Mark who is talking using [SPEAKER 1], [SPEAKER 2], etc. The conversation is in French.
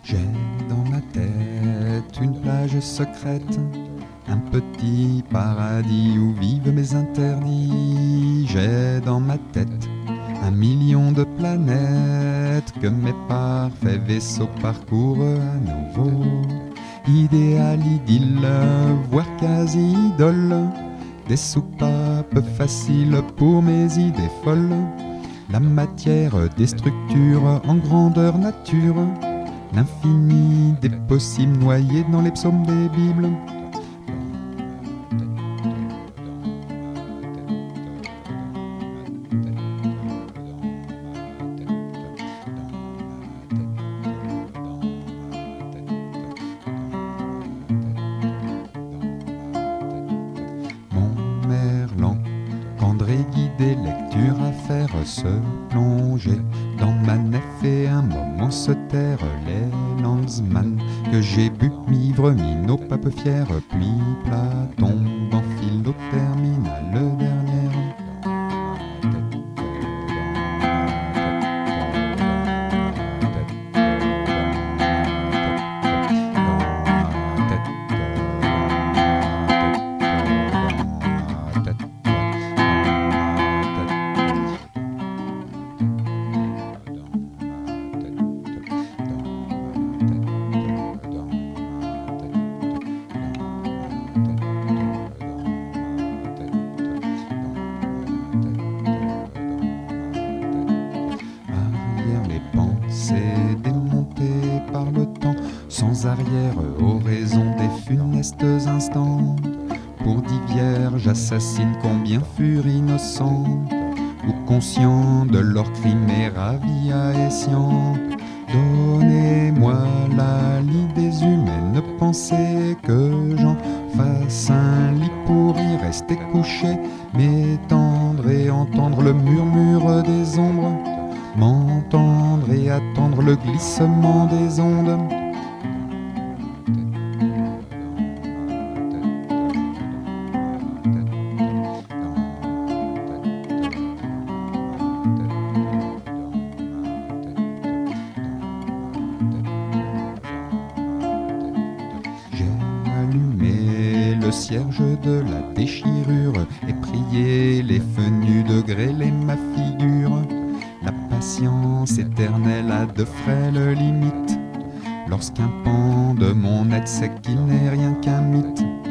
[SPEAKER 1] J'ai dans ma tête une plage secrète, un petit paradis où vivent mes interdits. J'ai dans ma tête 1 million de planètes que mes parfaits vaisseaux parcourent à nouveau. Idéal, idylle, voire quasi-idole, des soupapes faciles pour mes idées folles. La matière des structures en grandeur nature, l'infini des possibles noyés dans les psaumes des Bibles. Mon Merlan, qu'André guidait lecture à faire se plonger dans ma nef et un moment se taire les landsman que j'ai bu, m'ivre, minot, pape fier, puis plat, tombe en philo terminale dernière. C'est démonté par le temps, sans arrière, oraison des funestes instants. Pour divers assassines combien furent innocents, ou conscients de leur crime et ravis à escient. Donnez-moi la lie des humaines pensées, que j'en fasse un lit pour y rester couché, m'étendre et entendre le murmure des ombres, m'entendre et attendre le glissement des ondes. J'ai allumé le cierge de la déchirure et prié les venus de grêler ma figure. La patience éternelle a de frêles limites, lorsqu'un pan de mon être sait qu'il n'est rien qu'un mythe.